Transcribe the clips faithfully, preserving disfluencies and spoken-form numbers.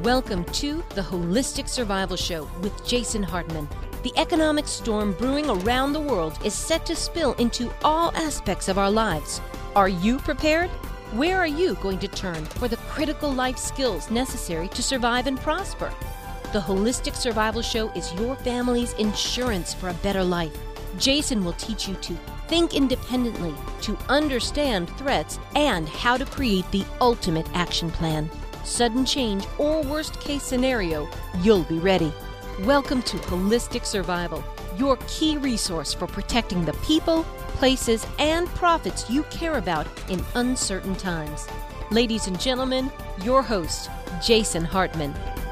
Welcome to the Holistic Survival Show with Jason Hartman. The economic storm brewing around the world is set to spill into all aspects of our lives. Are you prepared? Where are you going to turn for the critical life skills necessary to survive and prosper? The Holistic Survival Show is your family's insurance for a better life. Jason will teach you to think independently, to understand threats, and how to create the ultimate action plan. Sudden change or worst case scenario, you'll be ready. Welcome to Holistic Survival, your key resource for protecting the people, places, and profits you care about in uncertain times. Ladies and gentlemen, your host, Jason Hartman.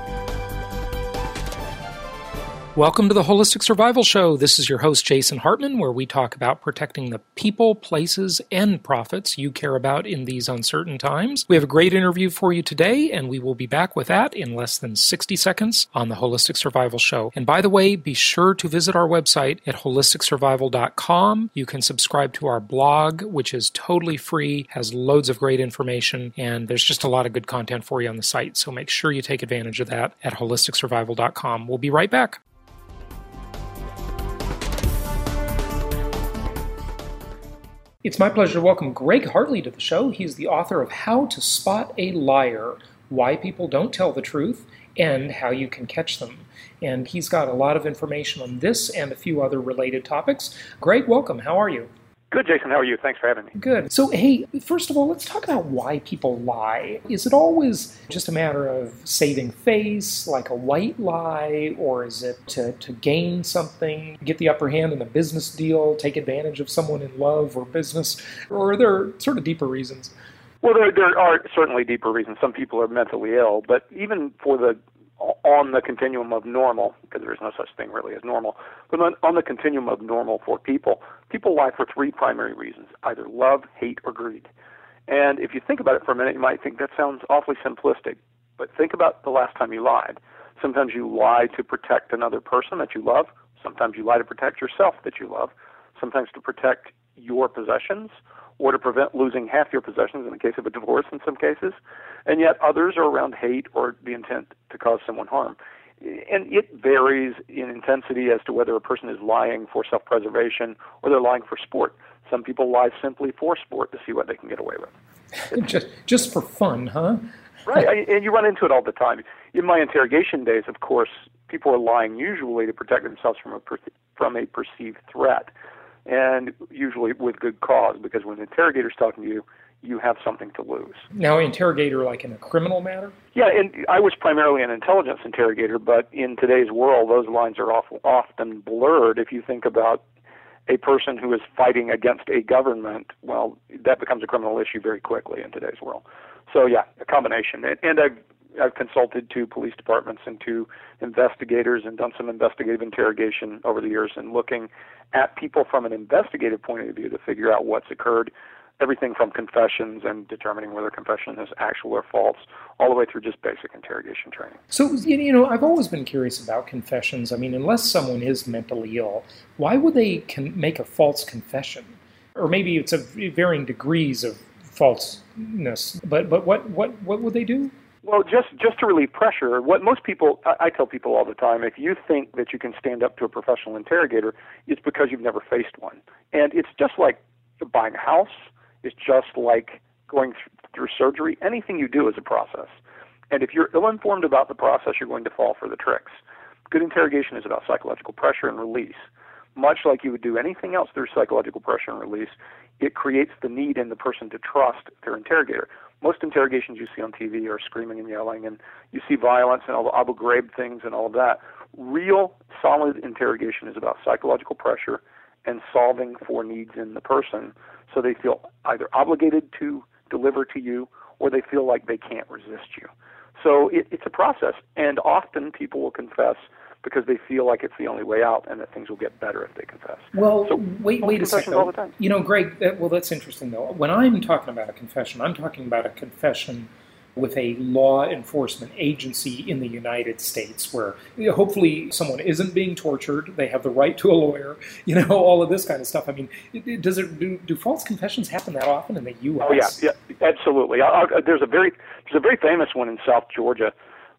Welcome to the Holistic Survival Show. This is your host, Jason Hartman, where we talk about protecting the people, places, and profits you care about in these uncertain times. We have a great interview for you today, and we will be back with that in less than sixty seconds on the Holistic Survival Show. And by the way, be sure to visit our website at holistic survival dot com. You can subscribe to our blog, which is totally free, has loads of great information, and there's just a lot of good content for you on the site. So make sure you take advantage of that at holistic survival dot com. We'll be right back. It's my pleasure to welcome Greg Hartley to the show. He's the author of How to Spot a Liar, Why People Don't Tell the Truth, and How You Can Catch Them. And he's got a lot of information on this and a few other related topics. Greg, welcome. How are you? Good, Jason. How are you? Thanks for having me. Good. So, hey, first of all, let's talk about why people lie. Is it always just a matter of saving face, like a white lie, or is it to, to gain something, get the upper hand in a business deal, take advantage of someone in love or business, or are there sort of deeper reasons? Well, there, there are certainly deeper reasons. Some people are mentally ill, but even for the on the continuum of normal, because there is no such thing really as normal, but on, on the continuum of normal for people, people lie for three primary reasons, either love, hate, or greed. And if you think about it for a minute, you might think that sounds awfully simplistic, but think about the last time you lied. Sometimes you lie to protect another person that you love. Sometimes you lie to protect yourself that you love. Sometimes to protect your possessions, or to prevent losing half your possessions in the case of a divorce in some cases. And yet others are around hate or the intent to cause someone harm. And it varies in intensity as to whether a person is lying for self-preservation or they're lying for sport. Some people lie simply for sport to see what they can get away with. just, just for fun, huh? Right, I, and you run into it all the time. In my interrogation days, of course, people are lying usually to protect themselves from a per- from a perceived threat. And usually with good cause, because when the interrogator's talking to you, you have something to lose. Now, interrogator like in a criminal matter? Yeah, and I was primarily an intelligence interrogator, but in today's world, those lines are often blurred. If you think about a person who is fighting against a government, well, that becomes a criminal issue very quickly in today's world. So, yeah, a combination. And, and I've I've consulted to police departments and to investigators and done some investigative interrogation over the years and looking at people from an investigative point of view to figure out what's occurred, everything from confessions and determining whether confession is actual or false, all the way through just basic interrogation training. So, you know, I've always been curious about confessions. I mean, unless someone is mentally ill, why would they con- make a false confession? Or maybe it's of varying degrees of falseness, but but what, what, what would they do? Well, just, just to relieve pressure, what most people, I, I tell people all the time, if you think that you can stand up to a professional interrogator, it's because you've never faced one. And it's just like buying a house. It's just like going th- through surgery. Anything you do is a process. And if you're ill-informed about the process, you're going to fall for the tricks. Good interrogation is about psychological pressure and release. Much like you would do anything else through psychological pressure and release, it creates the need in the person to trust their interrogator. Most interrogations you see on T V are screaming and yelling, and you see violence and all the Abu Ghraib things and all of that. Real, solid interrogation is about psychological pressure and solving for needs in the person so they feel either obligated to deliver to you or they feel like they can't resist you. So it, it's a process, and often people will confess because they feel like it's the only way out and that things will get better if they confess. Well, so, wait, wait a second. All the time. You know, Greg, that, well, that's interesting, though. When I'm talking about a confession, I'm talking about a confession with a law enforcement agency in the United States where you know, hopefully someone isn't being tortured, they have the right to a lawyer, you know, all of this kind of stuff. I mean, does it do, do false confessions happen that often in the U S? Oh, yeah, yeah, absolutely. I, I, there's a very there's a very famous one in South Georgia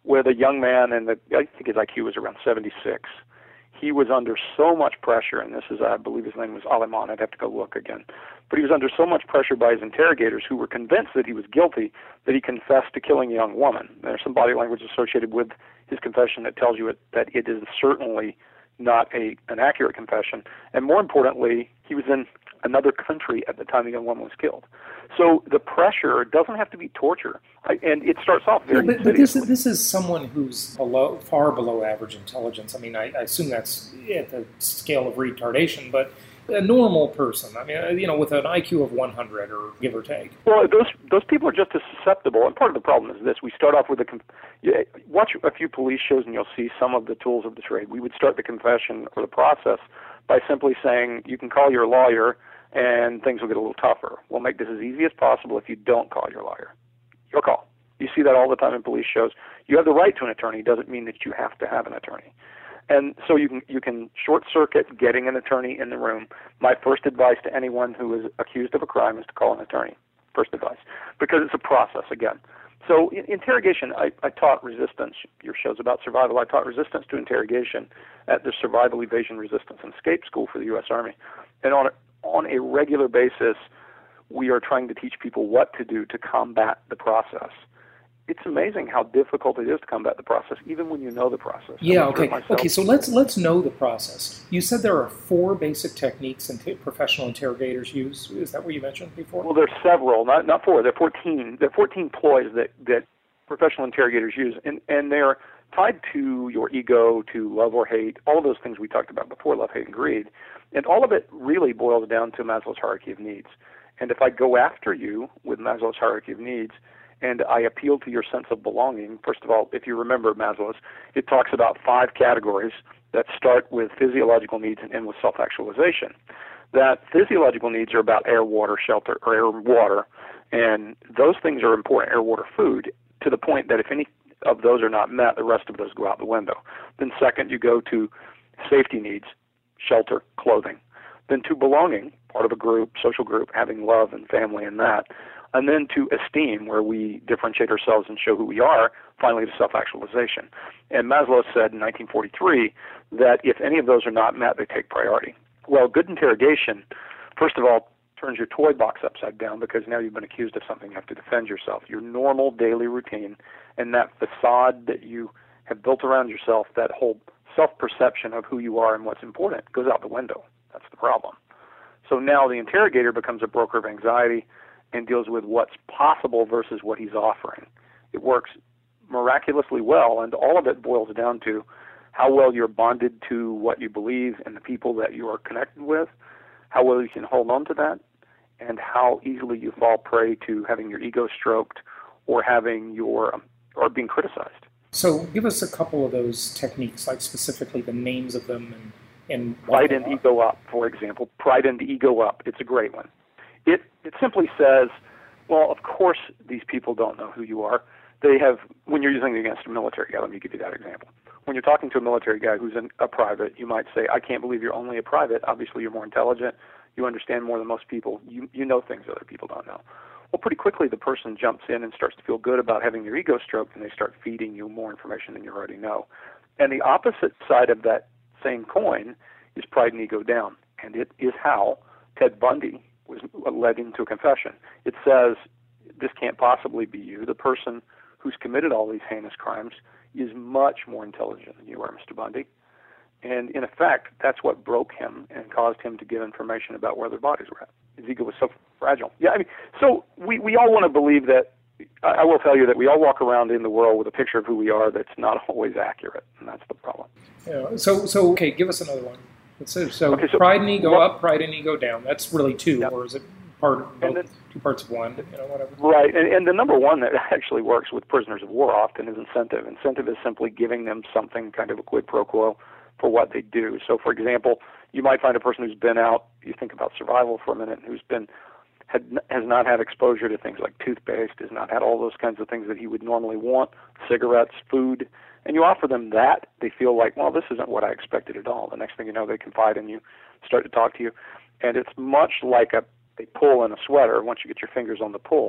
with a young man, and the, I think his I Q was around seventy-six. He was under so much pressure, and this is, I believe his name was Aleman, I'd have to go look again, but he was under so much pressure by his interrogators who were convinced that he was guilty that he confessed to killing a young woman. There's some body language associated with his confession that tells you it, that it is certainly not a an accurate confession, and more importantly, he was in another country at the time the young woman was killed. So the pressure doesn't have to be torture, I, and it starts off very. Yeah, but, but this is this is someone who's below, far below average intelligence. I mean, I, I assume that's at the scale of retardation, but a normal person. I mean, you know, with an I Q of one hundred or give or take. Well, those those people are just as susceptible, and part of the problem is this: we start off with a. Yeah, watch a few police shows, and you'll see some of the tools of the trade. We would start the confession or the process by simply saying, "You can call your lawyer." And things will get a little tougher. We'll make this as easy as possible if you don't call your lawyer. Your call. You see that all the time in police shows. You have the right to an attorney. Doesn't mean that you have to have an attorney. And so you can you can short-circuit getting an attorney in the room. My first advice to anyone who is accused of a crime is to call an attorney. First advice. Because it's a process, again. So in interrogation, I, I taught resistance. Your show's about survival. I taught resistance to interrogation at the Survival, Evasion, Resistance, and Escape School for the U S Army. And on it, on a regular basis, we are trying to teach people what to do to combat the process. It's amazing how difficult it is to combat the process, even when you know the process. Yeah, okay. Okay, so let's let's know the process. You said there are four basic techniques that professional interrogators use. Is that what you mentioned before? Well, there's several, not not four. There are fourteen. There are fourteen ploys that, that professional interrogators use, and, and they're tied to your ego, to love or hate, all of those things we talked about before, love, hate, and greed. And all of it really boils down to Maslow's hierarchy of needs. And if I go after you with Maslow's hierarchy of needs and I appeal to your sense of belonging, first of all, if you remember Maslow's, it talks about five categories that start with physiological needs and end with self-actualization. That physiological needs are about air, water, shelter, or air, water, and those things are important, air, water, food, to the point that if any of those are not met, the rest of those go out the window. Then second, you go to safety needs, shelter, clothing. Then to belonging, part of a group, social group, having love and family and that. And then to esteem, where we differentiate ourselves and show who we are, finally to self-actualization. And Maslow said in nineteen forty-three that if any of those are not met, they take priority. Well, good interrogation, first of all, turns your toy box upside down because now you've been accused of something. You have to defend yourself. Your normal daily routine and that facade that you have built around yourself, that whole self-perception of who you are and what's important, goes out the window. That's the problem. So now the interrogator becomes a broker of anxiety and deals with what's possible versus what he's offering. It works miraculously well, and all of it boils down to how well you're bonded to what you believe and the people that you are connected with, how well you can hold on to that, and how easily you fall prey to having your ego stroked or having your um, or being criticized. So give us a couple of those techniques, like specifically the names of them and, and Pride and ego up, for example. Pride and ego up. It's a great one. It it simply says, well, of course these people don't know who you are. They have, when you're using it against a military guy, let me give you that example. When you're talking to a military guy who's an, a private, you might say, I can't believe you're only a private. Obviously you're more intelligent. You understand more than most people. You you know things other people don't know. Well, pretty quickly the person jumps in and starts to feel good about having their ego stroked, and they start feeding you more information than you already know. And the opposite side of that same coin is pride and ego down, and it is how Ted Bundy was led into a confession. It says, this can't possibly be you. The person who's committed all these heinous crimes is much more intelligent than you are, Mister Bundy. And in effect, that's what broke him and caused him to give information about where their bodies were at. His ego was so fragile. Yeah, I mean, so we, we all want to believe that, I will tell you that we all walk around in the world with a picture of who we are that's not always accurate, and that's the problem. Yeah, so, so okay, give us another one. So, so, okay, so pride and ego well, up, pride and ego down. That's really two, yeah. Or is it part of both, then, two parts of one? You know, whatever. Right, and, and the number one that actually works with prisoners of war often is incentive. Incentive is simply giving them something, kind of a quid pro quo, for what they do. So, for example, you might find a person who's been out. You think about survival for a minute, who's been had has not had exposure to things like toothpaste, has not had all those kinds of things that he would normally want, cigarettes, food. And you offer them that, they feel like, well, this isn't what I expected at all. The next thing you know, they confide in you, start to talk to you. And it's much like a, a pull in a sweater. Once you get your fingers on the pull,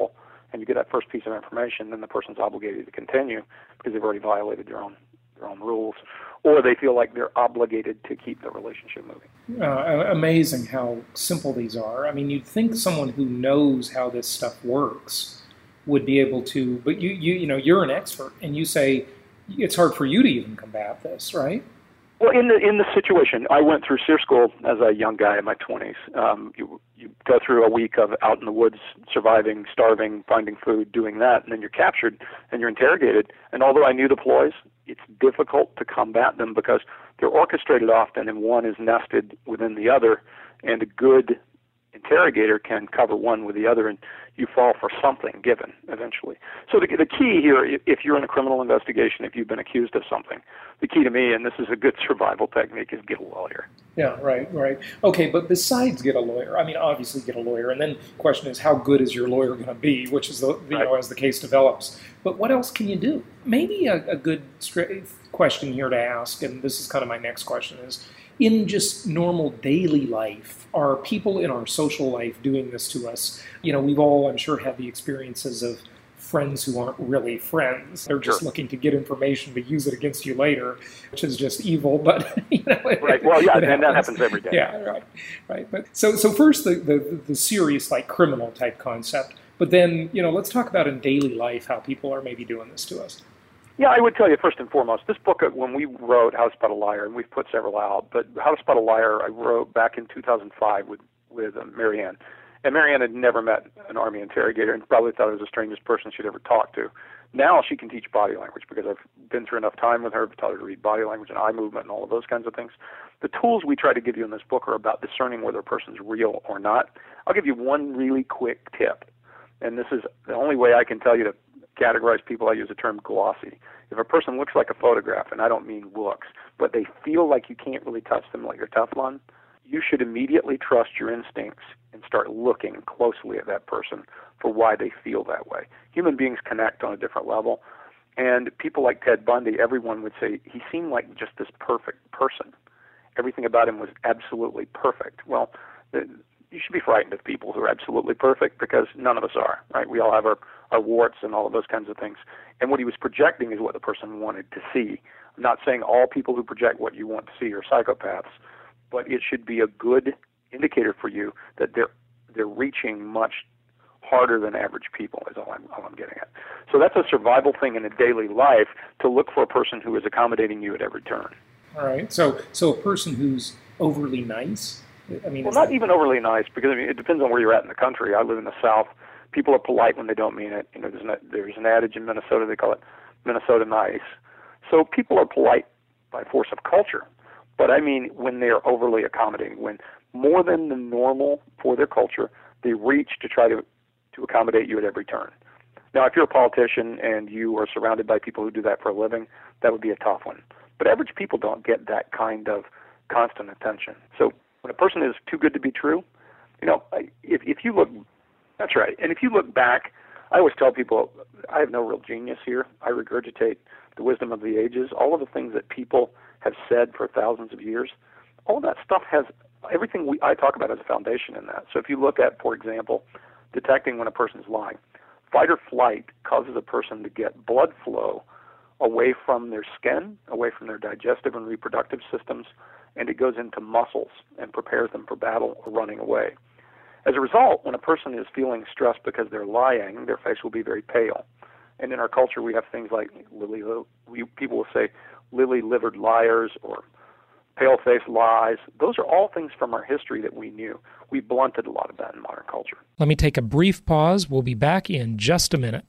and you get that first piece of information, then the person's obligated to continue because they've already violated their own their own rules, or they feel like they're obligated to keep the relationship moving. Uh, amazing how simple these are. I mean, you'd think someone who knows how this stuff works would be able to, but you you you know, you're an expert, and you say it's hard for you to even combat this, right? Well, in the in the situation, I went through SEER school as a young guy in my twenties. Um, you you go through a week of out in the woods, surviving, starving, finding food, doing that, and then you're captured and you're interrogated. And although I knew the ploys, it's difficult to combat them because they're orchestrated often, and one is nested within the other. And a good interrogator can cover one with the other, and you fall for something given eventually. So the, the key here, if you're in a criminal investigation, if you've been accused of something, the key to me, and this is a good survival technique, is get a lawyer. Yeah, right, right. Okay, but besides get a lawyer, I mean, obviously get a lawyer, and then the question is, how good is your lawyer going to be, which is, the, you right. know, as the case develops. But what else can you do? Maybe a, a good straight question here to ask, and this is kind of my next question, is, in just normal daily life, are people in our social life doing this to us? You know, we've all, I'm sure, had the experiences of friends who aren't really friends. They're just sure. looking to get information to use it against you later, which is just evil. But you know, right. Well, yeah, and that happens every day. Yeah, right, right. But so, so first the, the the serious, like, criminal type concept, but then, you know, let's talk about in daily life how people are maybe doing this to us. Yeah, I would tell you first and foremost, this book, when we wrote How to Spot a Liar, and we've put several out, but How to Spot a Liar I wrote back in two thousand five with, with uh, Marianne. And Marianne had never met an Army interrogator and probably thought it was the strangest person she'd ever talked to. Now she can teach body language because I've been through enough time with her, taught her to read body language and eye movement and all of those kinds of things. The tools we try to give you in this book are about discerning whether a person's real or not. I'll give you one really quick tip, and this is the only way I can tell you to categorize people. I use the term glossy. If a person looks like a photograph, and I don't mean looks, but they feel like you can't really touch them like a Teflon, you should immediately trust your instincts and start looking closely at that person for why they feel that way. Human beings connect on a different level, and people like Ted Bundy, everyone would say he seemed like just this perfect person. Everything about him was absolutely perfect. Well, the, you should be frightened of people who are absolutely perfect because none of us are, right? We all have our, our warts and all of those kinds of things. And what he was projecting is what the person wanted to see. I'm not saying all people who project what you want to see are psychopaths, but it should be a good indicator for you that they're they're reaching much harder than average people is all I'm, all I'm getting at. So that's a survival thing in a daily life, to look for a person who is accommodating you at every turn. All right. So so a person who's overly nice? I mean, well, not that... even overly nice, because I mean, it depends on where you're at in the country. I live in the South. People are polite when they don't mean it. You know, there's an, there's an adage in Minnesota, they call it Minnesota nice. So people are polite by force of culture. But I mean when they're overly accommodating, when more than the normal for their culture, they reach to try to, to accommodate you at every turn. Now, if you're a politician and you are surrounded by people who do that for a living, that would be a tough one. But average people don't get that kind of constant attention. So when a person is too good to be true, you know, if if you look, that's right. And if you look back, I always tell people, I have no real genius here. I regurgitate the wisdom of the ages. All of the things that people have said for thousands of years, all of that stuff has, everything we, I talk about as a foundation in that. So if you look at, for example, detecting when a person's lying, fight or flight causes a person to get blood flow away from their skin, away from their digestive and reproductive systems, and it goes into muscles and prepares them for battle or running away. As a result, when a person is feeling stressed because they're lying, their face will be very pale. And in our culture, we have things like lily, we, people will say lily-livered liars or pale-faced lies. Those are all things from our history that we knew. We blunted a lot of that in modern culture. Let me take a brief pause. We'll be back in just a minute.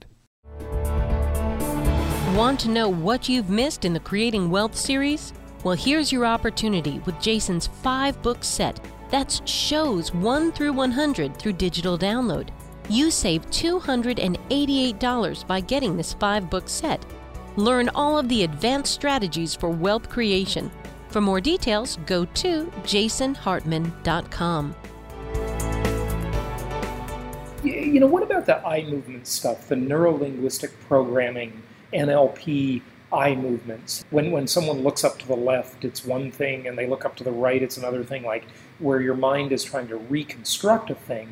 Want to know what you've missed in the Creating Wealth series? Well, here's your opportunity with Jason's five-book set. That's shows one through one hundred through digital download. You save two hundred eighty-eight dollars by getting this five-book set. Learn all of the advanced strategies for wealth creation. For more details, go to jason hartman dot com. You know, what about the eye movement stuff, the neuro-linguistic programming, N L P eye movements? When when someone looks up to the left, it's one thing, and they look up to the right, it's another thing, like where your mind is trying to reconstruct a thing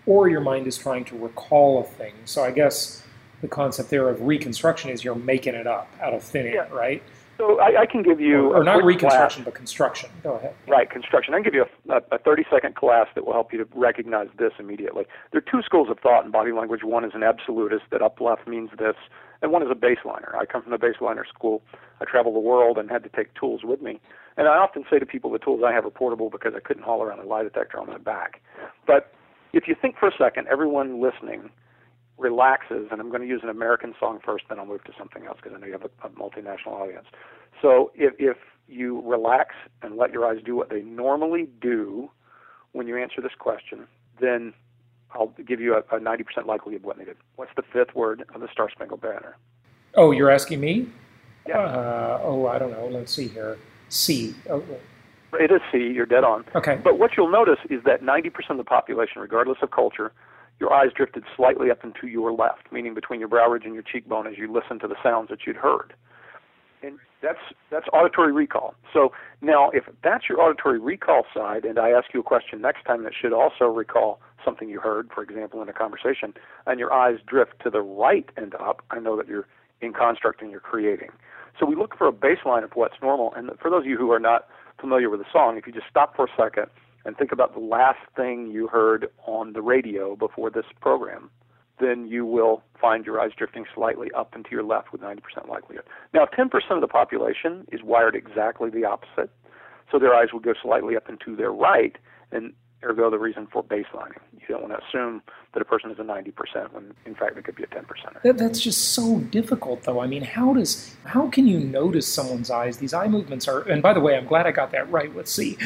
or your mind is trying to recall a thing. So I guess the concept there of reconstruction is you're making it up out of thin air, yeah. right? So I, I can give you or, or a not reconstruction, class. but construction. Go ahead. Right, construction. I can give you a, a thirty-second class that will help you to recognize this immediately. There are two schools of thought in body language. One is an absolutist, that up left means this, and one is a baseliner. I come from the baseliner school. I travel the world and had to take tools with me. And I often say to people the tools I have are portable because I couldn't haul around a lie detector on my back. But if you think for a second, everyone listening relaxes, and I'm going to use an American song first, then I'll move to something else because I know you have a, a multinational audience. So if, if you relax and let your eyes do what they normally do when you answer this question, then I'll give you a, a ninety percent likelihood of what they did. What's the fifth word of the Star Spangled Banner? Oh, you're asking me? Yeah. Uh, oh, I don't know. Let's see here. C. Oh, it is C. You're dead on. Okay. But what you'll notice is that ninety percent of the population, regardless of culture, your eyes drifted slightly up and to your left, meaning between your brow ridge and your cheekbone as you listened to the sounds that you'd heard. And that's that's auditory recall. So now if that's your auditory recall side, and I ask you a question next time that should also recall something you heard, for example, in a conversation, and your eyes drift to the right and up, I know that you're in construct and you're creating. So we look for a baseline of what's normal. And for those of you who are not familiar with the song, if you just stop for a second and think about the last thing you heard on the radio before this program, then you will find your eyes drifting slightly up and to your left with ninety percent likelihood. Now, ten percent of the population is wired exactly the opposite, so their eyes will go slightly up and to their right, and ergo the reason for baselining. You don't want to assume that a person is a ninety percent when, in fact, it could be a ten percent. That, that's just so difficult, though. I mean, how does how can you notice someone's eyes? These eye movements are, and by the way, I'm glad I got that right. Let's see.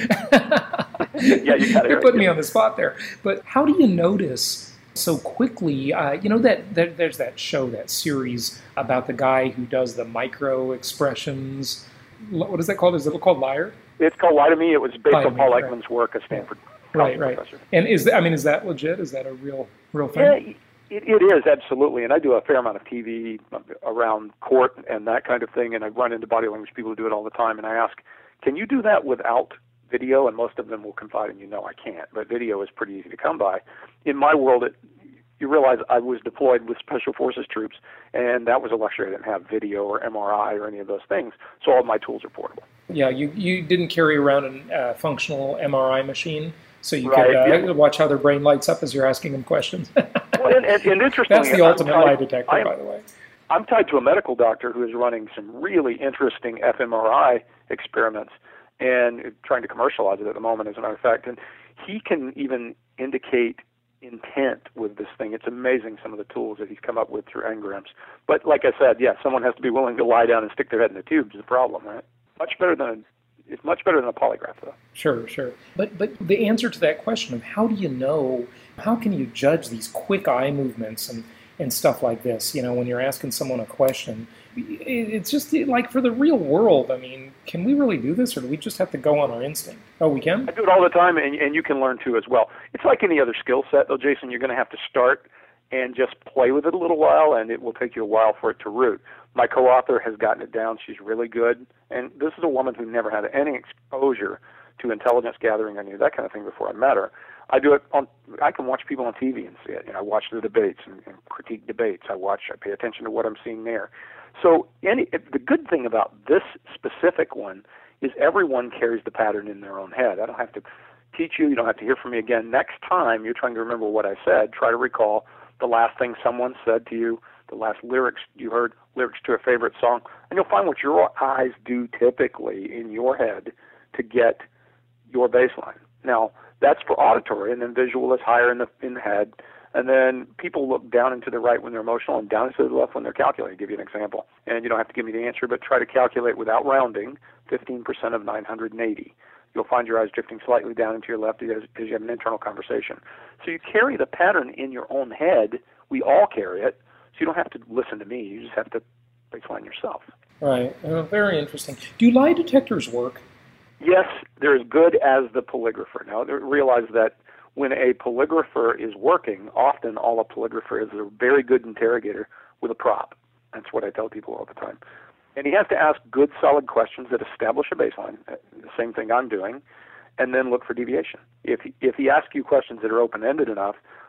Yeah, you got it. You put me on the spot there. But how do you notice so quickly? Uh, you know that, that there's that show, that series about the guy who does the micro expressions. What is that called? Is it called Liar? It's called Lie to Me. It was based Lie on Me, Paul right. Ekman's work at Stanford. Right, right. Professor. And is that, I mean, is that legit? Is that a real, real thing? Yeah, it, it is, absolutely. And I do a fair amount of T V around court and that kind of thing, and I run into body language people who do it all the time, and I ask, can you do that without video? And most of them will confide in you, no, I can't. But video is pretty easy to come by. In my world, it, you realize I was deployed with Special Forces troops, and that was a luxury. I didn't have video or M R I or any of those things, so all of my tools are portable. Yeah, you, you didn't carry around a uh, functional M R I machine, so you right, could uh, yeah. watch how their brain lights up as you're asking them questions. Well, and, and, and interestingly, that's the ultimate tied, lie detector, I'm, by the way. I'm tied to a medical doctor who is running some really interesting fMRI experiments and trying to commercialize it at the moment, as a matter of fact. And he can even indicate intent with this thing. It's amazing some of the tools that he's come up with through engrams. But like I said, yeah, someone has to be willing to lie down and stick their head in the tube is the problem, right? Much better than a, it's much better than a polygraph, though. Sure, sure. But but the answer to that question of how do you know, how can you judge these quick eye movements and, and stuff like this, you know, when you're asking someone a question, it's just like for the real world, I mean, can we really do this, or do we just have to go on our instinct? Oh, we can? I do it all the time, and, and you can learn too as well. It's like any other skill set, though, Jason. You're going to have to start and just play with it a little while, and it will take you a while for it to root. My co-author has gotten it down. She's really good. And this is a woman who never had any exposure to intelligence gathering or any of that kind of thing before I met her. I do it on, I can watch people on T V and see it. You know, I watch the debates and, and critique debates. I watch, I pay attention to what I'm seeing there. So any, the good thing about this specific one is everyone carries the pattern in their own head. I don't have to teach you. You don't have to hear from me again. Next time you're trying to remember what I said, try to recall the last thing someone said to you, the last lyrics you heard, lyrics to a favorite song, and you'll find what your eyes do typically in your head to get your baseline. Now, that's for auditory, and then visual is higher in the in the head. And then people look down and to the right when they're emotional and down and to the left when they're calculating. I'll give you an example. And you don't have to give me the answer, but try to calculate without rounding fifteen percent of nine hundred eighty. You'll find your eyes drifting slightly down and to your left as, as you have an internal conversation. So you carry the pattern in your own head. We all carry it. So you don't have to listen to me. You just have to baseline yourself. Right. Uh, very interesting. Do lie detectors work? Yes, they're as good as the polygrapher. Now, realize that when a polygrapher is working, often all a polygrapher is a very good interrogator with a prop. That's what I tell people all the time. And he has to ask good, solid questions that establish a baseline, the same thing I'm doing, and then look for deviation. If he, if he asks you questions that are open-ended enough,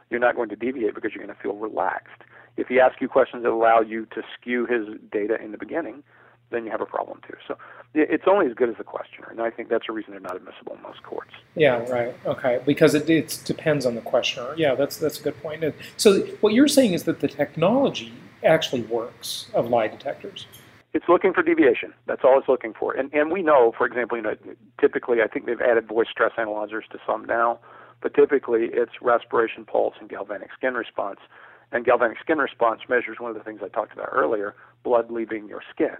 you're not going to deviate because you're going to feel relaxed. If he asks you questions that allow you to skew his data in the beginning, then you have a problem too. So it's only as good as the questioner, and I think that's a reason they're not admissible in most courts. Yeah, right. Okay, because it, it depends on the questioner. Yeah, that's that's a good point. So what you're saying is that the technology actually works of lie detectors. It's looking for deviation. That's all it's looking for. And and we know, for example, you know, typically I think they've added voice stress analyzers to some now, but typically it's respiration, pulse, and galvanic skin response. And galvanic skin response measures one of the things I talked about earlier, blood leaving your skin.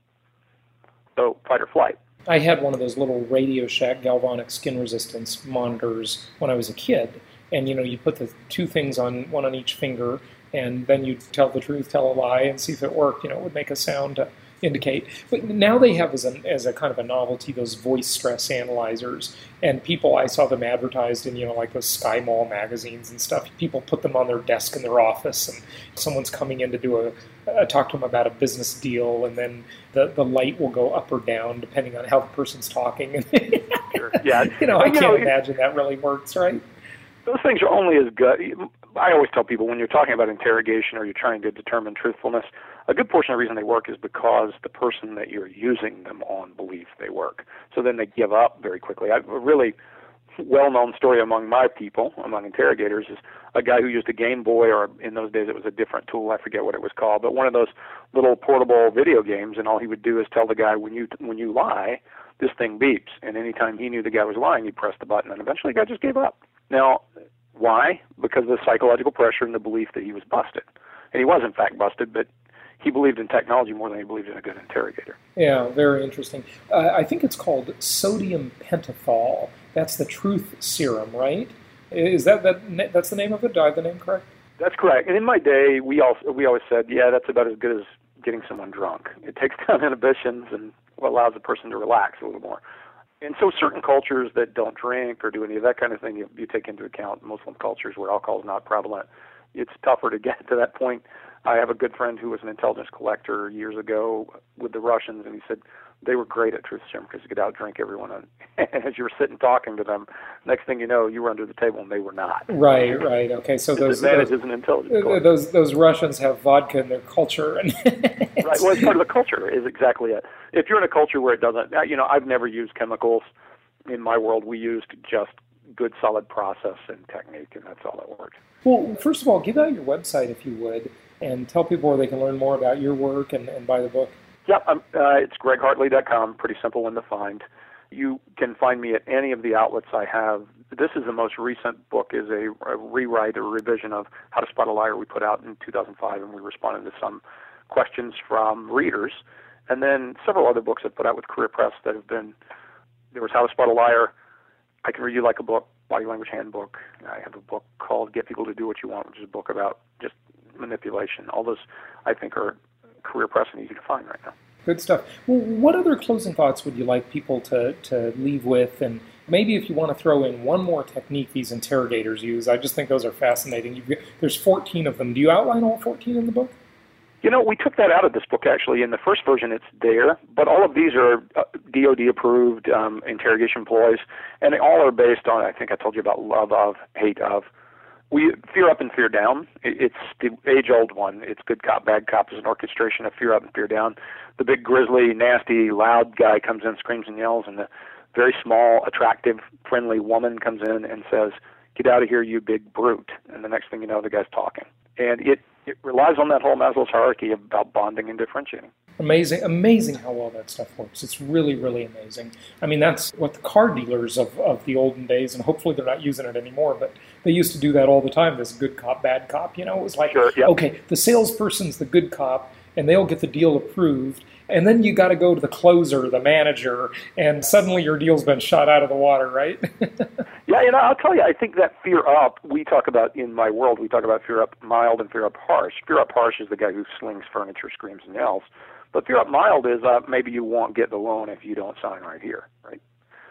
So fight or flight. I had one of those little Radio Shack galvanic skin resistance monitors when I was a kid. And, you know, you put the two things on, one on each finger, and then you tell the truth, tell a lie, and see if it worked. You know, it would make a sound to indicate. But now they have as a, as a kind of a novelty those voice stress analyzers. And people, I saw them advertised in, you know, like those Sky Mall magazines and stuff. People put them on their desk in their office, and someone's coming in to do a, a talk to them about a business deal, and then the, the light will go up or down depending on how the person's talking. Sure. Yeah. You know, I you can't know, imagine that really works, right? Those things are only as good. I always tell people when you're talking about interrogation or you're trying to determine truthfulness, a good portion of the reason they work is because the person that you're using them on believes they work. So then they give up very quickly. I, a really well-known story among my people, among interrogators, is a guy who used a Game Boy, or in those days it was a different tool, I forget what it was called, but one of those little portable video games, and all he would do is tell the guy, when you when you lie, this thing beeps. And anytime he knew the guy was lying, he'd press the button, and eventually the guy just gave up. Now, why? Because of the psychological pressure and the belief that he was busted. And he was, in fact, busted, but he believed in technology more than he believed in a good interrogator. Yeah, very interesting. Uh, I think it's called sodium pentothal. That's the truth serum, right? Is that, that that's the name of it? Do I have the name correct? That's correct. And in my day, we also we always said, yeah, that's about as good as getting someone drunk. It takes down inhibitions and allows a person to relax a little more. And so certain cultures that don't drink or do any of that kind of thing, you, you take into account Muslim cultures where alcohol is not prevalent. It's tougher to get to that point. I have a good friend who was an intelligence collector years ago with the Russians, and he said they were great at truth serum because you could outdrink everyone. And as you were sitting talking to them, next thing you know, you were under the table and they were not. Right, right. Okay, so those advantage those, is an intelligence collector. Those those Russians have vodka in their culture, and right. Well, it's part of the culture. Is exactly it. If you're in a culture where it doesn't, you know, I've never used chemicals. In my world, we used just good, solid process and technique, and that's all that worked. Well, first of all, give out your website if you would, and tell people where they can learn more about your work and, and buy the book. Yeah, um, uh, it's greg hartley dot com, pretty simple one to find. You can find me at any of the outlets I have. This is the most recent book, is a, a rewrite or revision of How to Spot a Liar we put out in two thousand five, and we responded to some questions from readers. And then several other books I've put out with Career Press that have been, there was How to Spot a Liar, I Can Read You Like a Book, Body Language Handbook. I have a book called Get People to Do What You Want, which is a book about just manipulation. All those, I think, are Career Press and easy to find right now. Good stuff. Well, what other closing thoughts would you like people to, to leave with? And maybe if you want to throw in one more technique these interrogators use, I just think those are fascinating. You've, there's fourteen of them. Do you outline all fourteen in the book? You know, we took that out of this book, actually. In the first version, it's there, but all of these are uh, D O D-approved um, interrogation ploys, and they all are based on, I think I told you about love of, hate of. We fear up and fear down. It's the age-old one. It's good cop, bad cop. It's an orchestration of fear up and fear down. The big, grizzly, nasty, loud guy comes in, screams and yells, and the very small, attractive, friendly woman comes in and says, "Get out of here, you big brute." And the next thing you know, the guy's talking. And it, it relies on that whole Maslow's hierarchy about bonding and differentiating. Amazing, amazing how well that stuff works. It's really, really amazing. I mean, that's what the car dealers of, of the olden days, and hopefully they're not using it anymore, but they used to do that all the time, this good cop, bad cop. You know, it was like, sure, yep. Okay, the salesperson's the good cop, and they'll get the deal approved, and then you got to go to the closer, the manager, and suddenly your deal's been shot out of the water, right? Yeah, you know, I'll tell you, I think that fear up, we talk about, in my world, we talk about fear up mild and fear up harsh. Fear up harsh is the guy who slings furniture, screams, and yells. But fear up mild is uh, maybe you won't get the loan if you don't sign right here, right?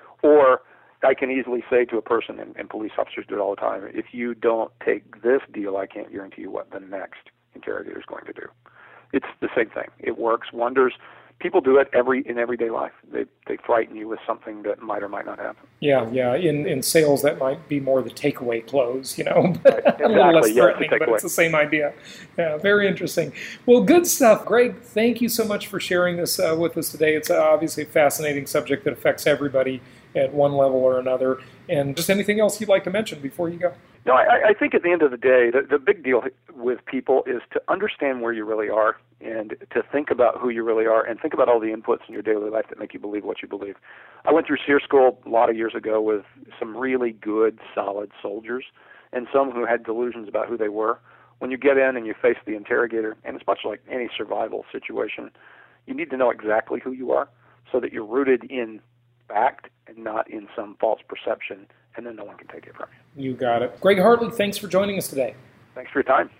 Or I can easily say to a person, and, and police officers do it all the time, if you don't take this deal, I can't guarantee you what the next interrogator is going to do. It's the same thing. It works wonders. people do it every in everyday life. They they frighten you with something that might or might not happen. Yeah, yeah. In in sales, that might be more the takeaway close, you know, Right. Exactly. a little less Yeah, threatening, it's a but it's the same idea. Yeah, very interesting. Well, good stuff. Greg, thank you so much for sharing this uh, with us today. It's uh, obviously a fascinating subject that affects everybody at one level or another. And just anything else you'd like to mention before you go? No, I, I think at the end of the day, the, the big deal with people is to understand where you really are and to think about who you really are and think about all the inputs in your daily life that make you believe what you believe. I went through SEER school a lot of years ago with some really good, solid soldiers and some who had delusions about who they were. When you get in and you face the interrogator, and it's much like any survival situation, you need to know exactly who you are so that you're rooted in fact and not in some false perception, and then no one can take it from you. You got it. Greg Hartley, thanks for joining us today. Thanks for your time.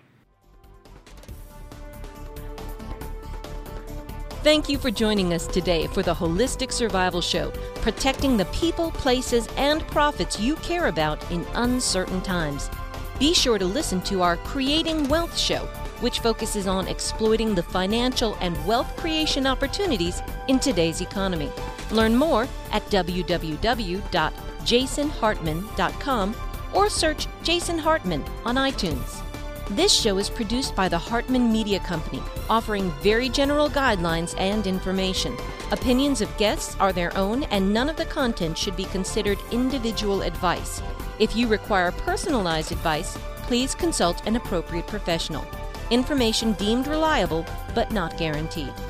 Thank you for joining us today for the Holistic Survival Show, protecting the people, places, and profits you care about in uncertain times. Be sure to listen to our Creating Wealth show, which focuses on exploiting the financial and wealth creation opportunities in today's economy. Learn more at w w w dot jason hartman dot com or search Jason Hartman on iTunes. This show is produced by the Hartman Media Company, offering very general guidelines and information. Opinions of guests are their own, and none of the content should be considered individual advice. If you require personalized advice, please consult an appropriate professional. Information deemed reliable, but not guaranteed.